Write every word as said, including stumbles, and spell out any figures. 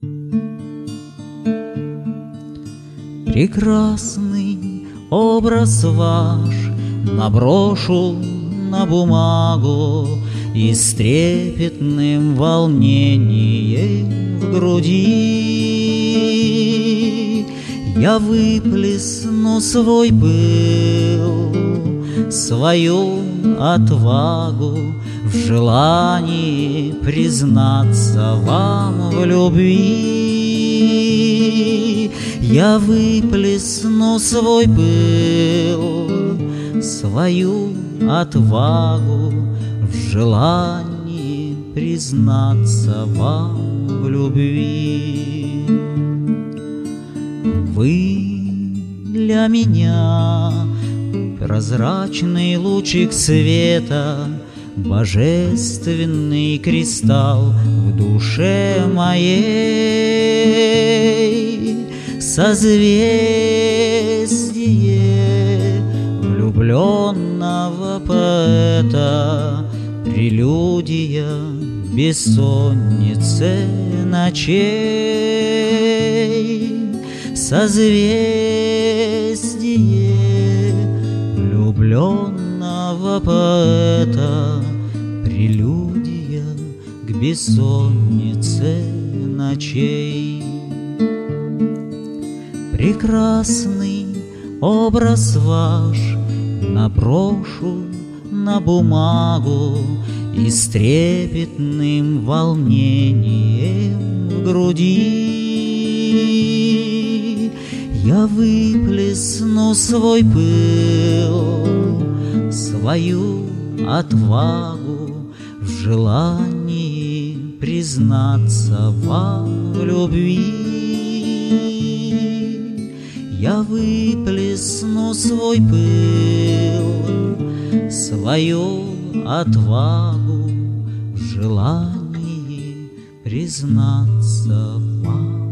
Прекрасный образ ваш наброшу на бумагу, и с трепетным волнением в груди я выплесну свой пыл, свою отвагу в желании признаться вам в любви. Я выплесну свой пыл, свою отвагу в желании признаться вам в любви. Вы для меня прозрачный лучик света, божественный кристалл в душе моей, созвездие влюбленного поэта, прелюдия бессонницы ночей. Созвездие влюбленного поэта, прелюдия к бессоннице ночей. Прекрасный образ ваш наброшу на бумагу, и с трепетным волнением в груди я выплесну свой пыл, свою отвагу в желании признаться вам в любви. Я выплесну свой пыл, свою отвагу в желании признаться вам